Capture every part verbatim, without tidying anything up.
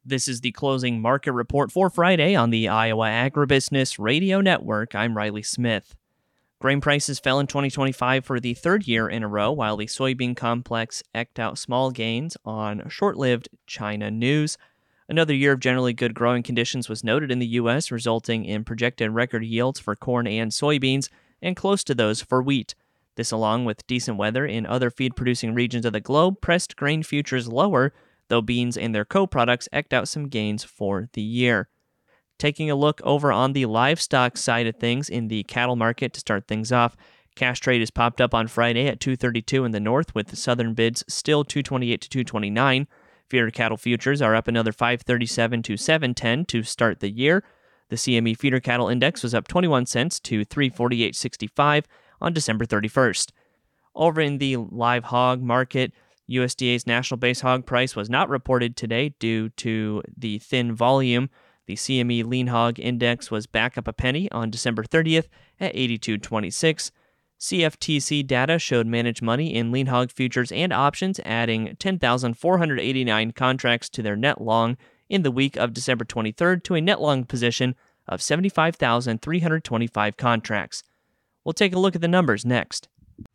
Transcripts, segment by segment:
This is the closing market report for Friday on the Iowa Agribusiness Radio Network. I'm Riley Smith. Grain prices fell in twenty twenty-five for the third year in a row, while the soybean complex eked out small gains on short-lived China news. Another year of generally good growing conditions was noted in the U S, resulting in projected record yields for corn and soybeans, and close to those for wheat. This, along with decent weather in other feed-producing regions of the globe, pressed grain futures lower, though beans and their co-products eked out some gains for the year. Taking a look over on the livestock side of things in the cattle market to start things off, cash trade has popped up on Friday at two thirty-two in the north, with the southern bids still two twenty-eight to two twenty-nine. Feeder cattle futures are up another five thirty-seven to seven ten to start the year. The C M E feeder cattle index was up twenty-one cents to three forty-eight sixty-five on December thirty-first. Over in the live hog market, U S D A's national base hog price was not reported today due to the thin volume. The C M E lean hog index was back up a penny on December thirtieth at eighty-two twenty-six. C F T C data showed managed money in lean hog futures and options, adding ten thousand four hundred eighty-nine contracts to their net long in the week of December twenty-third to a net long position of seventy-five thousand three hundred twenty-five contracts. We'll take a look at the numbers next.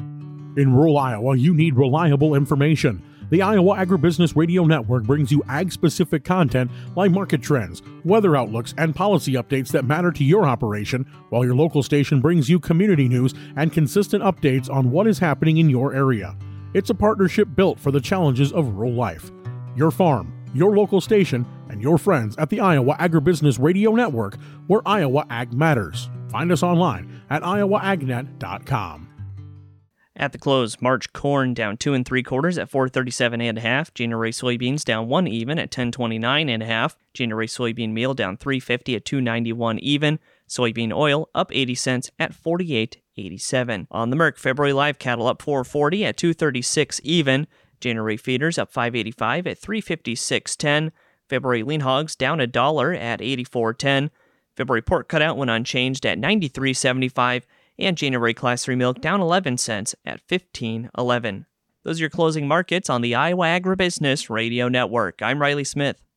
In rural Iowa, you need reliable information. The Iowa Agribusiness Radio Network brings you ag-specific content like market trends, weather outlooks, and policy updates that matter to your operation, while your local station brings you community news and consistent updates on what is happening in your area. It's a partnership built for the challenges of rural life. Your farm, your local station, and your friends at the Iowa Agribusiness Radio Network, where Iowa Ag matters. Find us online at iowa agnet dot com. At the close, March corn down two and three quarters at four thirty-seven and a half. January soybeans down one even at ten twenty-nine and a half. January soybean meal down three fifty at two ninety-one even. Soybean oil up eighty cents at forty-eight eighty-seven. On the Merc, February live cattle up four forty at two thirty-six even. January feeders up five eighty-five at three fifty-six ten. February lean hogs down a dollar at eighty-four ten. February pork cutout went unchanged at ninety-three seventy-five. And January Class three milk down eleven cents at fifteen eleven. Those are your closing markets on the Iowa Agribusiness Radio Network. I'm Riley Smith.